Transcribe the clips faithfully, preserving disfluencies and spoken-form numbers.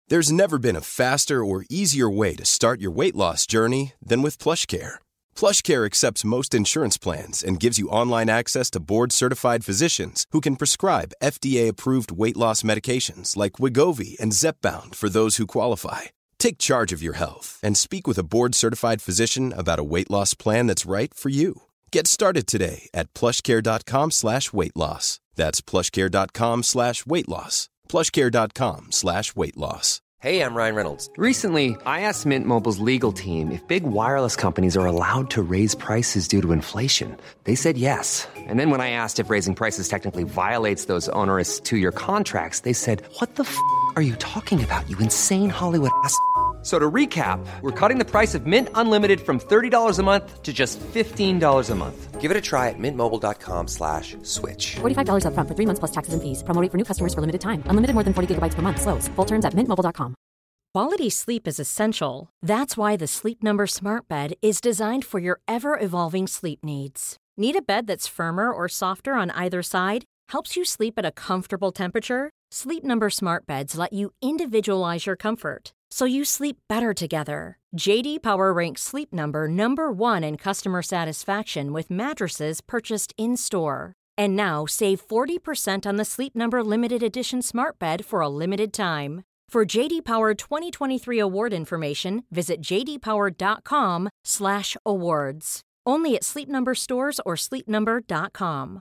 There's never been a faster or easier way to start your weight loss journey than with PlushCare. PlushCare accepts most insurance plans and gives you online access to board-certified physicians who can prescribe F D A-approved weight loss medications like Wegovy and Zepbound for those who qualify. Take charge of your health and speak with a board-certified physician about a weight loss plan that's right for you. Get started today at plushcare.com slash weight loss. That's plushcare.com slash weight loss. plushcare.com slash weight loss. Hey, I'm Ryan Reynolds. Recently, I asked Mint Mobile's legal team if big wireless companies are allowed to raise prices due to inflation. They said yes. And then when I asked if raising prices technically violates those onerous two-year contracts, they said, what the f*** are you talking about, you insane Hollywood ass f- So to recap, we're cutting the price of Mint Unlimited from thirty dollars a month to just fifteen dollars a month. Give it a try at mintmobile.com slash switch. forty-five dollars up front for three months plus taxes and fees. Promo rate for new customers for limited time. Unlimited more than forty gigabytes per month. Slows full terms at mint mobile dot com. Quality sleep is essential. That's why the Sleep Number Smart Bed is designed for your ever-evolving sleep needs. Need a bed that's firmer or softer on either side? Helps you sleep at a comfortable temperature? Sleep Number Smart Beds let you individualize your comfort, so you sleep better together. J D Power ranks Sleep Number number one in customer satisfaction with mattresses purchased in-store. And now save forty percent on the Sleep Number Limited Edition Smart Bed for a limited time. For J D Power twenty twenty-three award information, visit jdpower.com slash awards. Only at Sleep Number stores or sleep number dot com.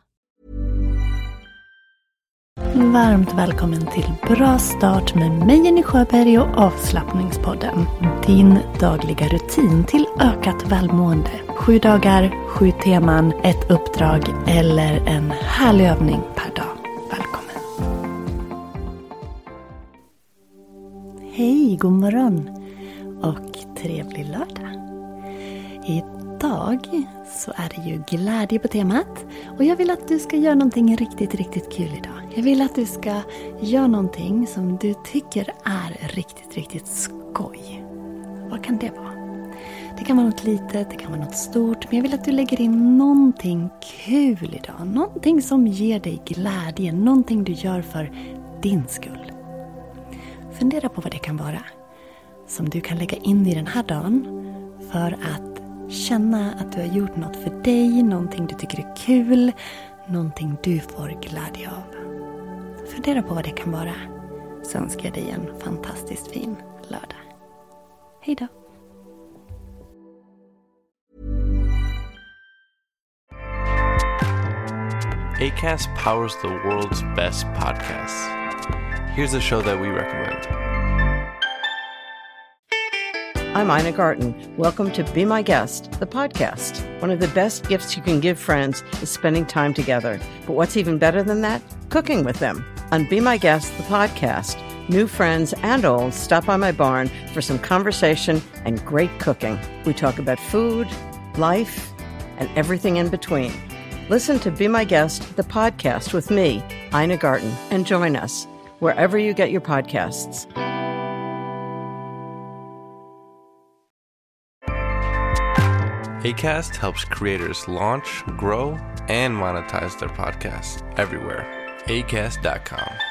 Varmt välkommen till Bra start med mig Jenny Sjöberg och Avslappningspodden. Din dagliga rutin till ökat välmående. Sju dagar, sju teman, ett uppdrag eller en härlig övning per dag. Välkommen! Hej, god morgon och trevlig lördag. Idag så är det ju glädje på temat och jag vill att du ska göra någonting riktigt, riktigt kul idag. Jag vill att du ska göra någonting som du tycker är riktigt, riktigt skoj. Vad kan det vara? Det kan vara något litet, det kan vara något stort, men jag vill att du lägger in någonting kul idag. Någonting som ger dig glädje, någonting du gör för din skull. Fundera på vad det kan vara som du kan lägga in i den här dagen för att känna att du har gjort något för dig, någonting du tycker är kul, någonting du får glädje av. Fundera på vad det kan vara. Så önskar jag dig en fantastiskt fin lördag. Hej då! Acast powers the world's best podcasts. Here's a show that we recommend. I'm Ina Garten. Welcome to Be My Guest, the podcast. One of the best gifts you can give friends is spending time together. But what's even better than that? Cooking with them. On Be My Guest, the podcast, new friends and old stop by my barn for some conversation and great cooking. We talk about food, life, and everything in between. Listen to Be My Guest, the podcast with me, Ina Garten, and join us wherever you get your podcasts. Acast helps creators launch, grow, and monetize their podcasts everywhere. acast dot com.